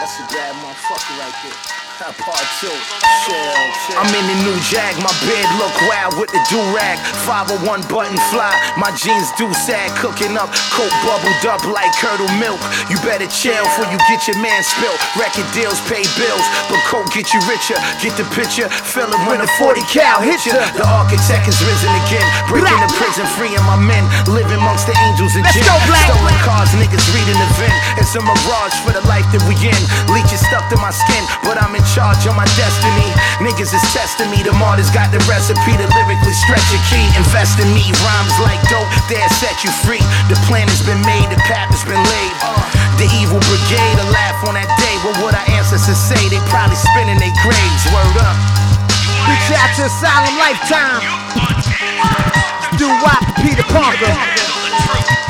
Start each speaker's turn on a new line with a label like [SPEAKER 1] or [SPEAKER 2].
[SPEAKER 1] That's a bad motherfucker right there. Part 2. Chill. I'm in the new Jag, my beard look wild with the do-rag. 501 button fly, my jeans do sag. Cooking up, coke bubbled up like curdle milk. You better chill before you get your man spilled. Record deals pay bills, but coke get you richer. Get the picture, feel it when a 40 cal hit ya. The architect has risen again, breaking the prison, freeing my men. Living amongst the angels and gin. Stolen cars, niggas reading the vent. It's a mirage for the life that we in. Leeches stuck to my skin, but I'm in charge of my destiny. Niggas is testing me, the martyrs got the recipe to lyrically stretch your key. Invest in me, rhymes like dope, they'll set you free. The plan has been made, the path has been laid. The evil brigade will laugh on that day. What would our ancestors say? They probably spinning their graves. Word up.
[SPEAKER 2] Reach out to Asylum Lifetime. Do what? Peter Parker.